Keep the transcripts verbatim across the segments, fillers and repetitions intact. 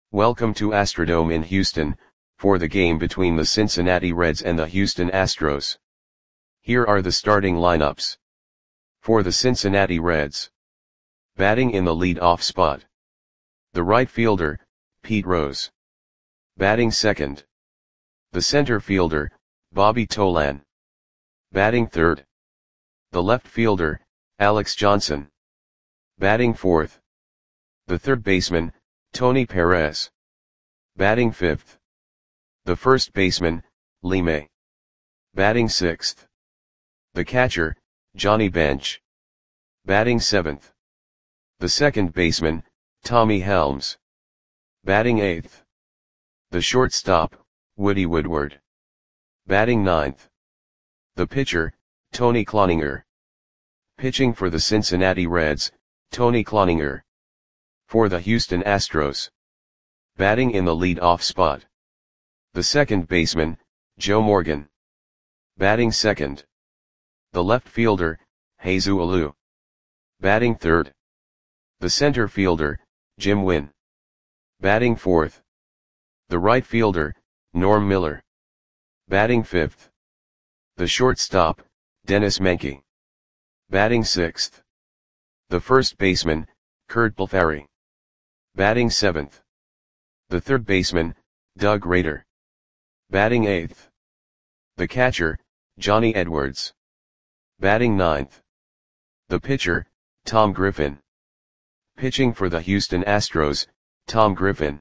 Welcome to Astrodome in Houston, for the game between the Cincinnati Reds and the Houston Astros. Here are the starting lineups. For the Cincinnati Reds. Batting in the lead-off spot. The right fielder, Pete Rose. Batting second. The center fielder, Bobby Tolan. Batting third. The left fielder, Alex Johnson. Batting fourth. The third baseman, Tony Perez. Batting fifth. The first baseman, Lee May. Batting sixth. The catcher, Johnny Bench. Batting seventh. The second baseman, Tommy Helms. Batting eighth. The shortstop, Woody Woodward. Batting ninth. The pitcher, Tony Cloninger. Pitching for the Cincinnati Reds, Tony Cloninger. For the Houston Astros. Batting in the lead-off spot. The second baseman, Joe Morgan. Batting second. The left fielder, Jesus Alou. Batting third. The center fielder, Jim Wynn. Batting fourth. The right fielder, Norm Miller. Batting fifth. The shortstop, Dennis Menke. Batting sixth. The first baseman, Kurt Balfari. Batting seventh. The third baseman, Doug Rader. Batting eighth. The catcher, Johnny Edwards. Batting ninth. The pitcher, Tom Griffin. Pitching for the Houston Astros, Tom Griffin.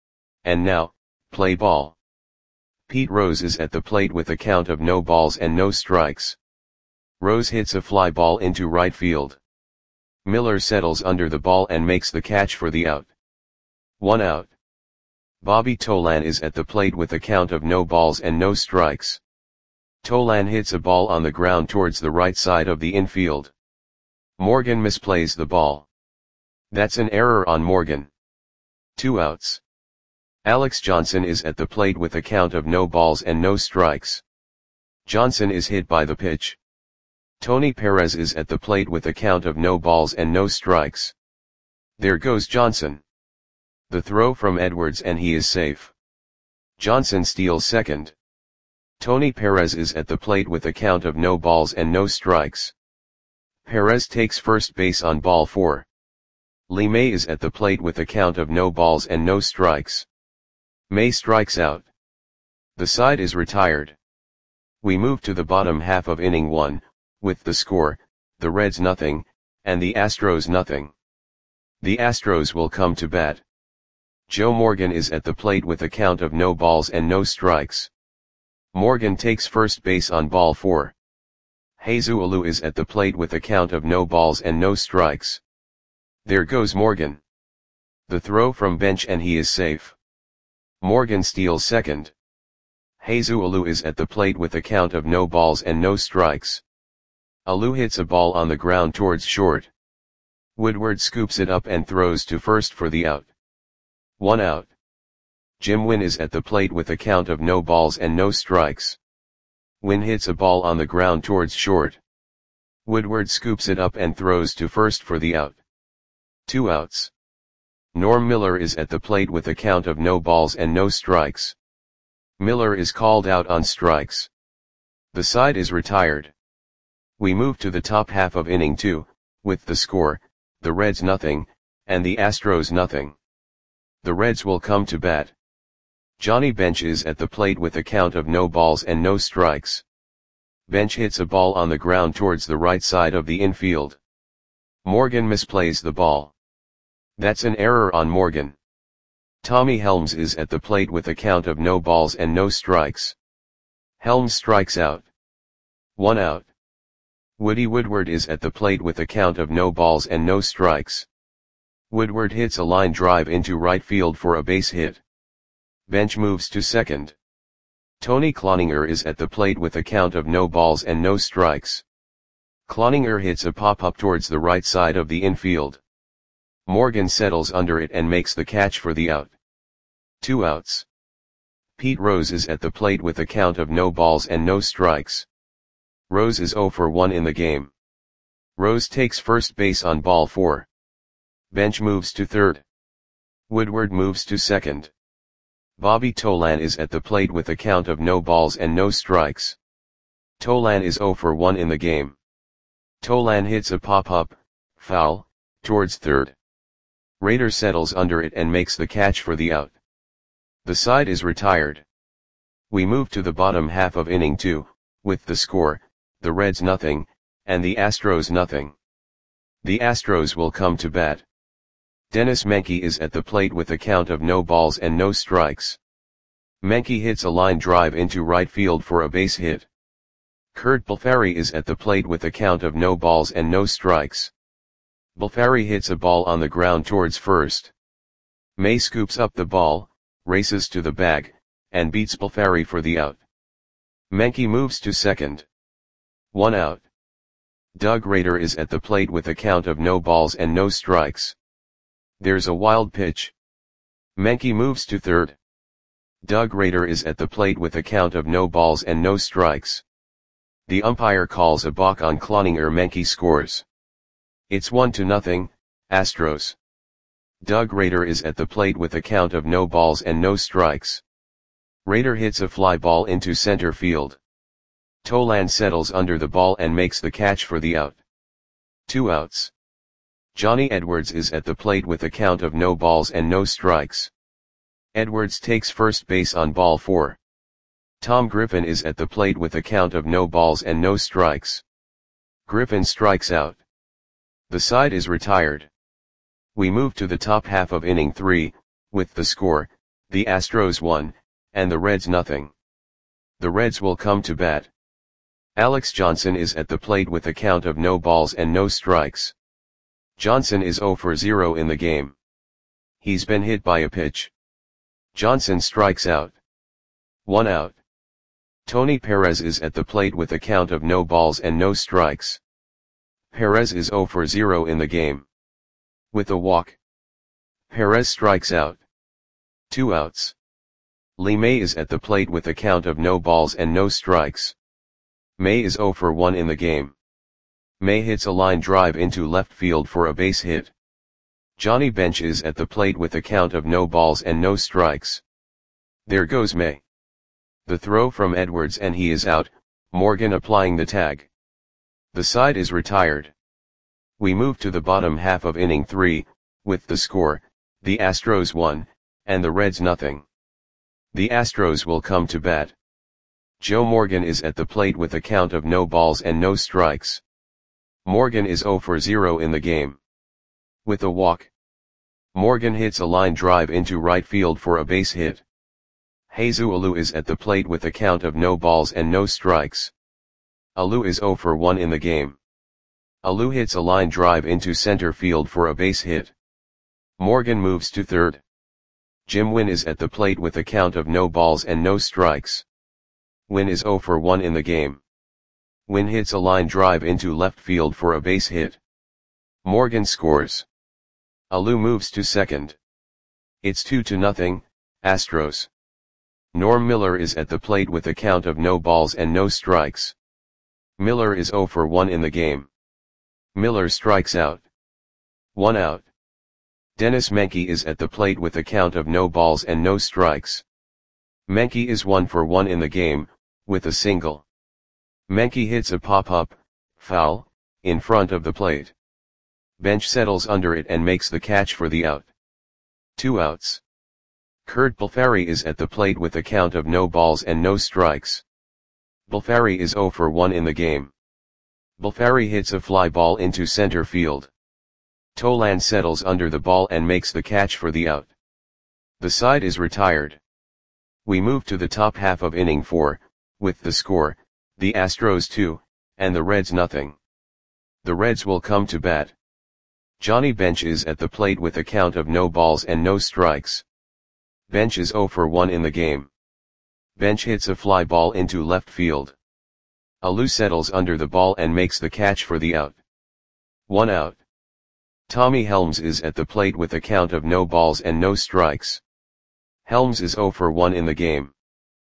And now, play ball. Pete Rose is at the plate with a count of no balls and no strikes. Rose hits a fly ball into right field. Miller settles under the ball and makes the catch for the out. One out. Bobby Tolan is at the plate with a count of no balls and no strikes. Tolan hits a ball on the ground towards the right side of the infield. Morgan misplays the ball. That's an error on Morgan. Two outs. Alex Johnson is at the plate with a count of no balls and no strikes. Johnson is hit by the pitch. Tony Perez is at the plate with a count of no balls and no strikes. There goes Johnson. The throw from Edwards and he is safe. Johnson steals second. Tony Perez is at the plate with a count of no balls and no strikes. Perez takes first base on ball four. Lee May is at the plate with a count of no balls and no strikes. May strikes out. The side is retired. We move to the bottom half of inning one, with the score, the Reds nothing, and the Astros nothing. The Astros will come to bat. Joe Morgan is at the plate with a count of no balls and no strikes. Morgan takes first base on ball four. Jesus Alou is at the plate with a count of no balls and no strikes. There goes Morgan. The throw from Bench and he is safe. Morgan steals second. Jesus Alou is at the plate with a count of no balls and no strikes. Alou hits a ball on the ground towards short. Woodward scoops it up and throws to first for the out. One out. Jim Wynn is at the plate with a count of no balls and no strikes. Wynn hits a ball on the ground towards short. Woodward scoops it up and throws to first for the out. Two outs. Norm Miller is at the plate with a count of no balls and no strikes. Miller is called out on strikes. The side is retired. We move to the top half of inning two, with the score, the Reds nothing, and the Astros nothing. The Reds will come to bat. Johnny Bench is at the plate with a count of no balls and no strikes. Bench hits a ball on the ground towards the right side of the infield. Morgan misplays the ball. That's an error on Morgan. Tommy Helms is at the plate with a count of no balls and no strikes. Helms strikes out. One out. Woody Woodward is at the plate with a count of no balls and no strikes. Woodward hits a line drive into right field for a base hit. Bench moves to second. Tony Cloninger is at the plate with a count of no balls and no strikes. Cloninger hits a pop-up towards the right side of the infield. Morgan settles under it and makes the catch for the out. Two outs. Pete Rose is at the plate with a count of no balls and no strikes. Rose is zero for one in the game. Rose takes first base on ball four. Bench moves to third. Woodward moves to second. Bobby Tolan is at the plate with a count of no balls and no strikes. Tolan is zero for one in the game. Tolan hits a pop-up, foul, towards third. Rader settles under it and makes the catch for the out. The side is retired. We move to the bottom half of inning two, with the score, the Reds nothing, and the Astros nothing. The Astros will come to bat. Dennis Menke is at the plate with a count of no balls and no strikes. Menke hits a line drive into right field for a base hit. Kurt Balfari is at the plate with a count of no balls and no strikes. Balfari hits a ball on the ground towards first. May scoops up the ball, races to the bag, and beats Balfari for the out. Menke moves to second. One out. Doug Rader is at the plate with a count of no balls and no strikes. There's a wild pitch. Menke moves to third. Doug Rader is at the plate with a count of no balls and no strikes. The umpire calls a balk on Cloninger. Menke scores. It's one to nothing, Astros. Doug Rader is at the plate with a count of no balls and no strikes. Rader hits a fly ball into center field. Tolan settles under the ball and makes the catch for the out. Two outs. Johnny Edwards is at the plate with a count of no balls and no strikes. Edwards takes first base on ball four. Tom Griffin is at the plate with a count of no balls and no strikes. Griffin strikes out. The side is retired. We move to the top half of inning three, with the score, the Astros one, and the Reds nothing. The Reds will come to bat. Alex Johnson is at the plate with a count of no balls and no strikes. Johnson is zero for zero in the game. He's been hit by a pitch. Johnson strikes out. One out. Tony Perez is at the plate with a count of no balls and no strikes. Perez is zero for zero in the game. With a walk. Perez strikes out. Two outs. Lee May is at the plate with a count of no balls and no strikes. May is zero for one in the game. May hits a line drive into left field for a base hit. Johnny Bench is at the plate with a count of no balls and no strikes. There goes May. The throw from Edwards and he is out, Morgan applying the tag. The side is retired. We move to the bottom half of inning three, with the score, the Astros one, and the Reds nothing. The Astros will come to bat. Joe Morgan is at the plate with a count of no balls and no strikes. Morgan is zero for zero in the game. With a walk. Morgan hits a line drive into right field for a base hit. Jesus Alou is at the plate with a count of no balls and no strikes. Alou is zero for one in the game. Alou hits a line drive into center field for a base hit. Morgan moves to third. Jim Wynn is at the plate with a count of no balls and no strikes. Wynn is zero for one in the game. Wynn hits a line drive into left field for a base hit. Morgan scores. Alou moves to second. It's two to nothing, Astros. Norm Miller is at the plate with a count of no balls and no strikes. Miller is zero for one in the game. Miller strikes out. One out. Dennis Menke is at the plate with a count of no balls and no strikes. Menke is one for one in the game, with a single. Menke hits a pop-up, foul, in front of the plate. Bench settles under it and makes the catch for the out. Two outs. Kurt Balfari is at the plate with a count of no balls and no strikes. Balfari is zero for one in the game. Balfari hits a fly ball into center field. Tolan settles under the ball and makes the catch for the out. The side is retired. We move to the top half of inning four, with the score, the Astros two, and the Reds nothing. The Reds will come to bat. Johnny Bench is at the plate with a count of no balls and no strikes. Bench is zero for one in the game. Bench hits a fly ball into left field. Alou settles under the ball and makes the catch for the out. One out. Tommy Helms is at the plate with a count of no balls and no strikes. Helms is zero for one in the game.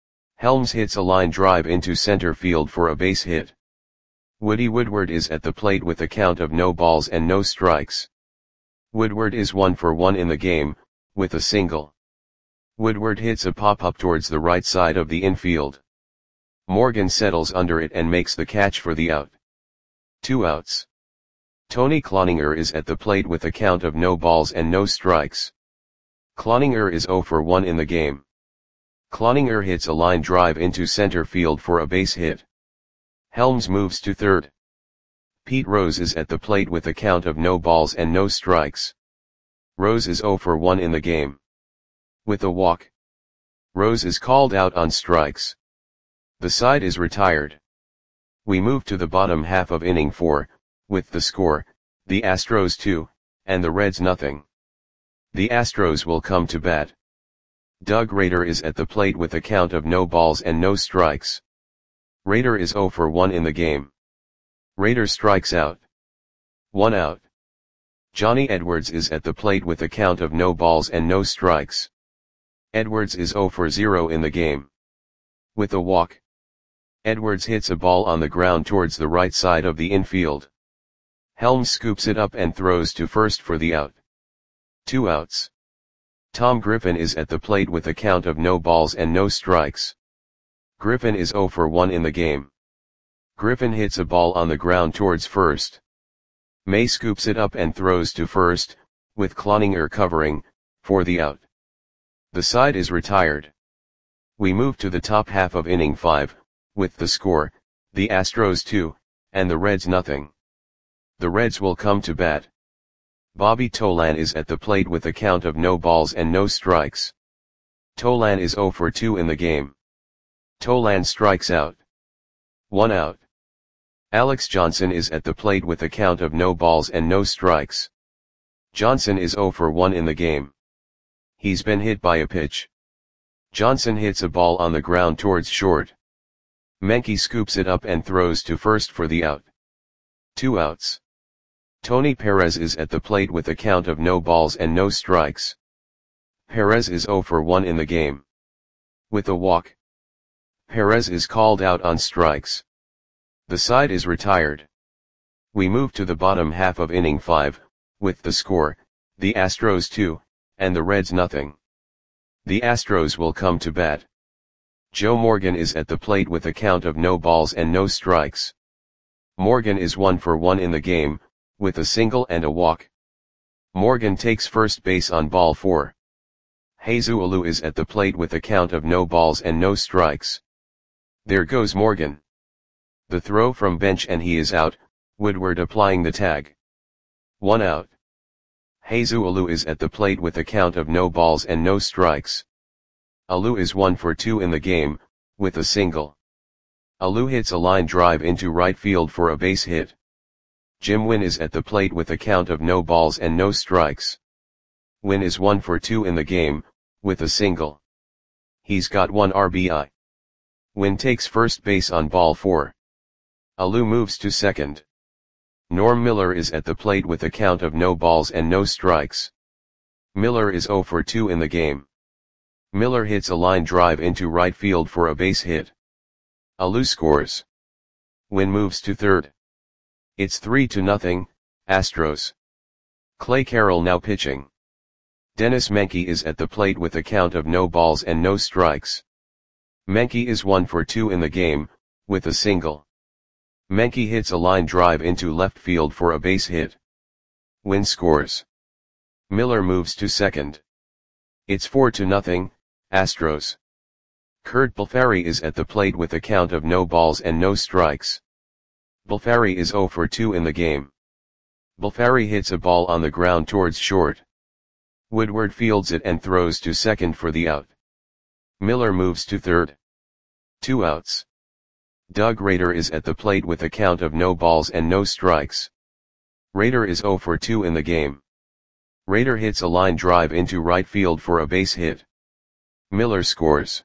Helms hits a line drive into center field for a base hit. Woody Woodward is at the plate with a count of no balls and no strikes. Woodward is one for one in the game, with a single. Woodward hits a pop-up towards the right side of the infield. Morgan settles under it and makes the catch for the out. Two outs. Tony Cloninger is at the plate with a count of no balls and no strikes. Cloninger is zero for one in the game. Cloninger hits a line drive into center field for a base hit. Helms moves to third. Pete Rose is at the plate with a count of no balls and no strikes. Rose is zero for one in the game. With a walk, Rose is called out on strikes. The side is retired. We move to the bottom half of inning four, with the score, the Astros two, and the Reds nothing. The Astros will come to bat. Doug Rader is at the plate with a count of no balls and no strikes. Rader is zero for one in the game. Rader strikes out. One out. Johnny Edwards is at the plate with a count of no balls and no strikes. Edwards is zero for zero in the game. With a walk, Edwards hits a ball on the ground towards the right side of the infield. Helms scoops it up and throws to first for the out. Two outs. Tom Griffin is at the plate with a count of no balls and no strikes. Griffin is zero for one in the game. Griffin hits a ball on the ground towards first. May scoops it up and throws to first, with Cloninger covering, for the out. The side is retired. We move to the top half of inning five, with the score, the Astros two, and the Reds nothing. The Reds will come to bat. Bobby Tolan is at the plate with a count of no balls and no strikes. Tolan is zero for two in the game. Tolan strikes out. One out. Alex Johnson is at the plate with a count of no balls and no strikes. Johnson is zero for one in the game. He's been hit by a pitch. Johnson hits a ball on the ground towards short. Menke scoops it up and throws to first for the out. Two outs. Tony Perez is at the plate with a count of no balls and no strikes. Perez is zero for one in the game. With a walk, Perez is called out on strikes. The side is retired. We move to the bottom half of inning five, with the score, the Astros two, and the Reds nothing. The Astros will come to bat. Joe Morgan is at the plate with a count of no balls and no strikes. Morgan is one for one in the game, with a single and a walk. Morgan takes first base on ball four. Jesus Alou is at the plate with a count of no balls and no strikes. There goes Morgan. The throw from bench and he is out, Woodward applying the tag. One out. Jesus Alou is at the plate with a count of no balls and no strikes. Alou is one for two in the game, with a single. Alou hits a line drive into right field for a base hit. Jim Wynn is at the plate with a count of no balls and no strikes. Wynn is one for two in the game, with a single. He's got one R B I. Wynn takes first base on ball four. Alou moves to second. Norm Miller is at the plate with a count of no balls and no strikes. Miller is zero for two in the game. Miller hits a line drive into right field for a base hit. Alou scores. Wynn moves to third. It's three to nothing, Astros. Clay Carroll now pitching. Dennis Menke is at the plate with a count of no balls and no strikes. Menke is one for two in the game, with a single. Menke hits a line drive into left field for a base hit. Wynn scores. Miller moves to second. It's four to nothing, Astros. Kurt Balfari is at the plate with a count of no balls and no strikes. Balfari is zero for two in the game. Balfari hits a ball on the ground towards short. Woodward fields it and throws to second for the out. Miller moves to third. Two outs. Doug Rader is at the plate with a count of no balls and no strikes. Rader is zero for two in the game. Rader hits a line drive into right field for a base hit. Miller scores.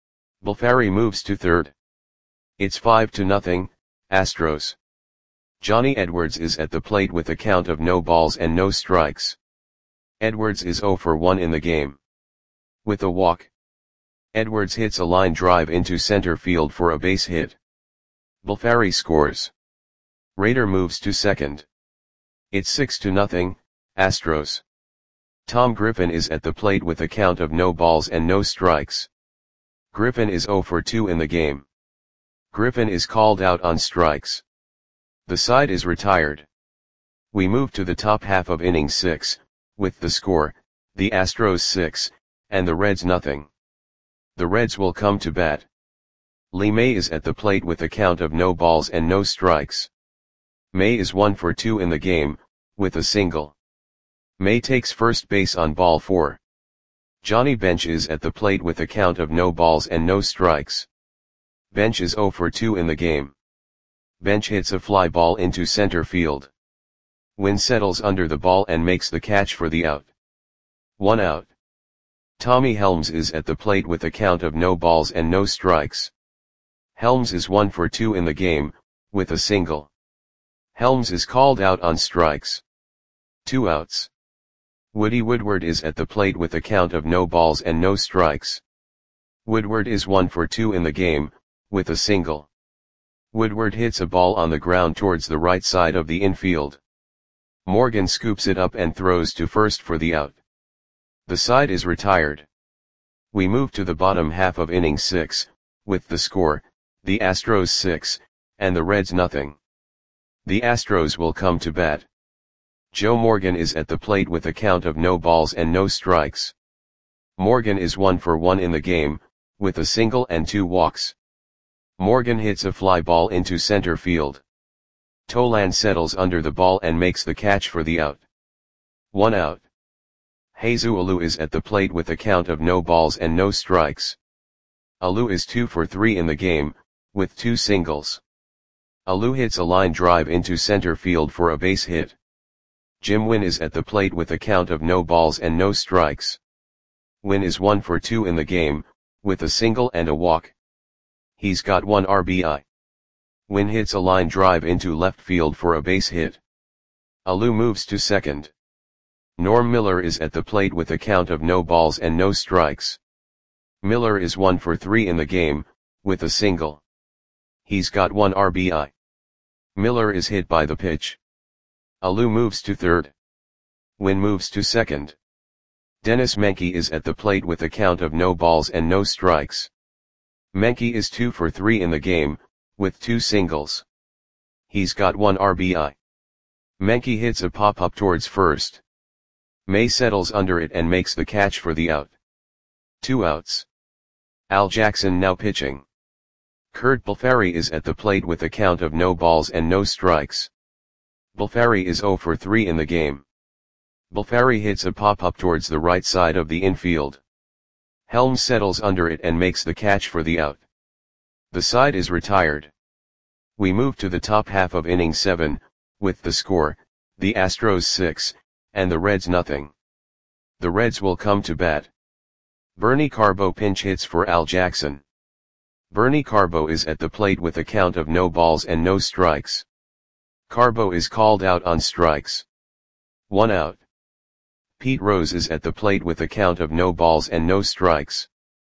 Balfari moves to third. It's five to nothing, Astros. Johnny Edwards is at the plate with a count of no balls and no strikes. Edwards is zero for one in the game. With a walk, Edwards hits a line drive into center field for a base hit. Balfari scores. Rader moves to second. It's six to nothing, Astros. Tom Griffin is at the plate with a count of no balls and no strikes. Griffin is zero for two in the game. Griffin is called out on strikes. The side is retired. We move to the top half of inning six, with the score, the Astros six, and the Reds nothing. The Reds will come to bat. Lee May is at the plate with a count of no balls and no strikes. May is one for two in the game, with a single. May takes first base on ball four. Johnny Bench is at the plate with a count of no balls and no strikes. Bench is zero for two in the game. Bench hits a fly ball into center field. Wynn settles under the ball and makes the catch for the out. One out. Tommy Helms is at the plate with a count of no balls and no strikes. Helms is one for two in the game, with a single. Helms is called out on strikes. Two outs. Woody Woodward is at the plate with a count of no balls and no strikes. Woodward is one for two in the game, with a single. Woodward hits a ball on the ground towards the right side of the infield. Morgan scoops it up and throws to first for the out. The side is retired. We move to the bottom half of inning six, with the score, the Astros six, and the Reds nothing. The Astros will come to bat. Joe Morgan is at the plate with a count of no balls and no strikes. Morgan is one for one in the game, with a single and two walks. Morgan hits a fly ball into center field. Tolan settles under the ball and makes the catch for the out. One out. Jesus Alou is at the plate with a count of no balls and no strikes. Alou is two for three in the game, with two singles. Alou hits a line drive into center field for a base hit. Jim Wynn is at the plate with a count of no balls and no strikes. Wynn is one for two in the game, with a single and a walk. He's got one R B I. Wynn hits a line drive into left field for a base hit. Alou moves to second. Norm Miller is at the plate with a count of no balls and no strikes. Miller is one for three in the game, with a single. He's got one R B I. Miller is hit by the pitch. Alou moves to third. Wynn moves to second. Dennis Menke is at the plate with a count of no balls and no strikes. Menke is two for three in the game, with two singles. He's got one R B I. Menke hits a pop-up towards first. May settles under it and makes the catch for the out. Two outs. Al Jackson now pitching. Kurt Balfari is at the plate with a count of no balls and no strikes. Balfari is zero for three in the game. Balfari hits a pop-up towards the right side of the infield. Helms settles under it and makes the catch for the out. The side is retired. We move to the top half of inning seven, with the score, the Astros six, and the Reds nothing. The Reds will come to bat. Bernie Carbo pinch hits for Al Jackson. Bernie Carbo is at the plate with a count of no balls and no strikes. Carbo is called out on strikes. One out. Pete Rose is at the plate with a count of no balls and no strikes.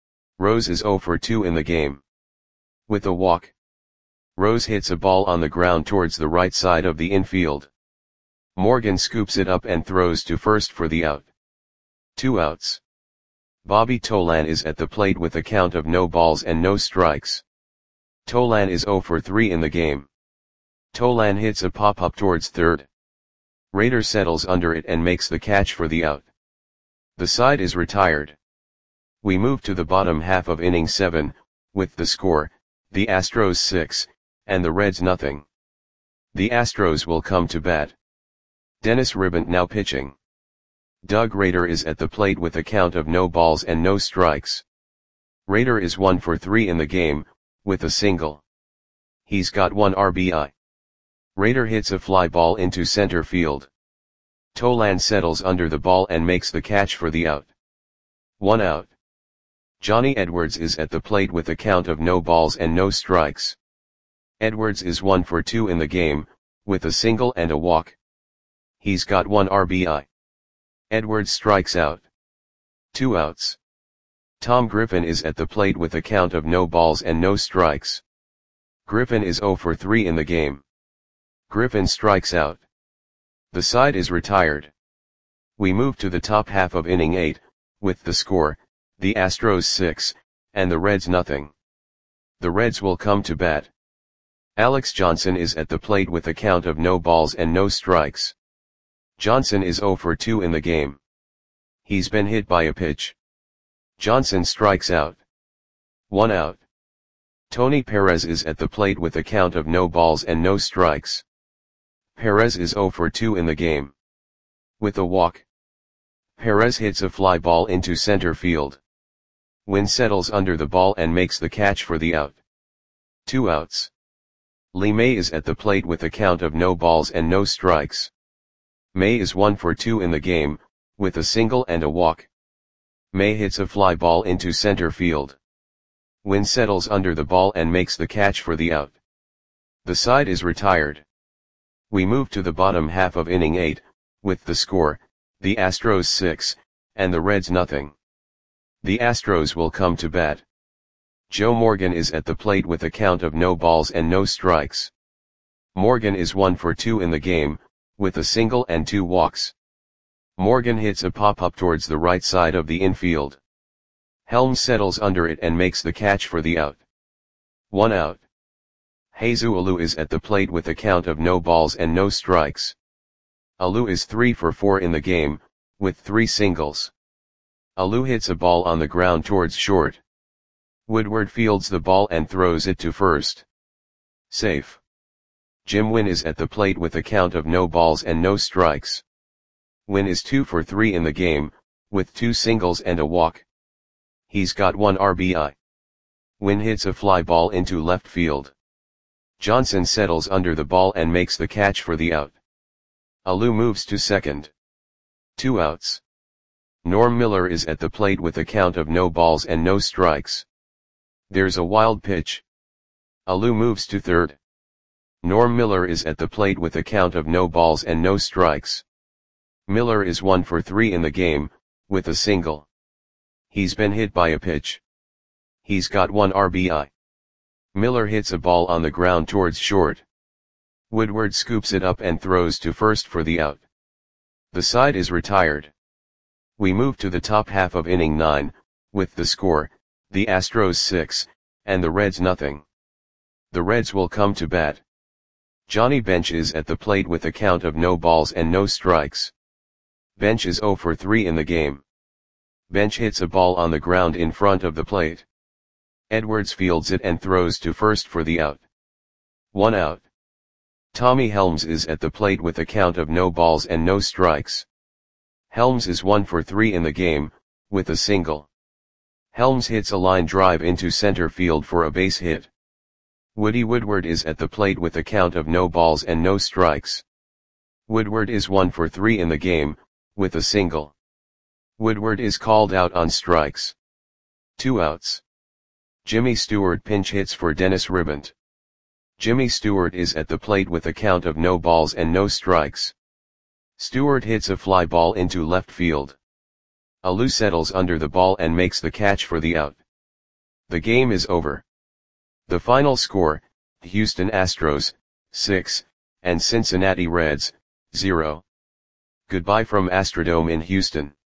Rose is zero for two in the game. With a walk. Rose hits a ball on the ground towards the right side of the infield. Morgan scoops it up and throws to first for the out. Two outs. Bobby Tolan is at the plate with a count of no balls and no strikes. Tolan is zero for three in the game. Tolan hits a pop-up towards third. Rader settles under it and makes the catch for the out. The side is retired. We move to the bottom half of inning seven, with the score, the Astros six, and the Reds nothing. The Astros will come to bat. Dennis Ribbant now pitching. Doug Rader is at the plate with a count of no balls and no strikes. Rader is one for three in the game, with a single. He's got one R B I. Rader hits a fly ball into center field. Tolan settles under the ball and makes the catch for the out. One out. Johnny Edwards is at the plate with a count of no balls and no strikes. Edwards is one for two in the game, with a single and a walk. He's got one R B I. Edwards strikes out. Two outs. Tom Griffin is at the plate with a count of no balls and no strikes. Griffin is zero for three in the game. Griffin strikes out. The side is retired. We move to the top half of inning eight, with the score, the Astros six, and the Reds nothing. The Reds will come to bat. Alex Johnson is at the plate with a count of no balls and no strikes. Johnson is oh for two in the game. He's been hit by a pitch. Johnson strikes out. One out. Tony Perez is at the plate with a count of no balls and no strikes. Perez is oh for two in the game. With a walk. Perez hits a fly ball into center field. Wynn settles under the ball and makes the catch for the out. Two outs. Lee May is at the plate with a count of no balls and no strikes. May is one for two in the game, with a single and a walk. May hits a fly ball into center field. Wynn settles under the ball and makes the catch for the out. The side is retired. We move to the bottom half of inning eight, with the score, the Astros six, and the Reds nothing. The Astros will come to bat. Joe Morgan is at the plate with a count of no balls and no strikes. Morgan is one for two in the game, with a single and two walks. Morgan hits a pop-up towards the right side of the infield. Helms settles under it and makes the catch for the out. One out. Jesus Alou is at the plate with a count of no balls and no strikes. Alou is three for four in the game, with three singles. Alou hits a ball on the ground towards short. Woodward fields the ball and throws it to first. Safe. Jim Wynn is at the plate with a count of no balls and no strikes. Wynn is two for three in the game, with two singles and a walk. He's got one R B I. Wynn hits a fly ball into left field. Johnson settles under the ball and makes the catch for the out. Alou moves to second. Two outs. Norm Miller is at the plate with a count of no balls and no strikes. There's a wild pitch. Alou moves to third. Norm Miller is at the plate with a count of no balls and no strikes. Miller is one for three in the game, with a single. He's been hit by a pitch. He's got one R B I. Miller hits a ball on the ground towards short. Woodward scoops it up and throws to first for the out. The side is retired. We move to the top half of inning nine, with the score, the Astros six, and the Reds nothing. The Reds will come to bat. Johnny Bench is at the plate with a count of no balls and no strikes. Bench is oh for three in the game. Bench hits a ball on the ground in front of the plate. Edwards fields it and throws to first for the out. One out. Tommy Helms is at the plate with a count of no balls and no strikes. Helms is one for three in the game, with a single. Helms hits a line drive into center field for a base hit. Woody Woodward is at the plate with a count of no balls and no strikes. Woodward is one for three in the game, with a single. Woodward is called out on strikes. Two outs. Jimmy Stewart pinch hits for Dennis Ribant. Jimmy Stewart is at the plate with a count of no balls and no strikes. Stewart hits a fly ball into left field. Alou settles under the ball and makes the catch for the out. The game is over. The final score, Houston Astros, six, and Cincinnati Reds, zero. Goodbye from Astrodome in Houston.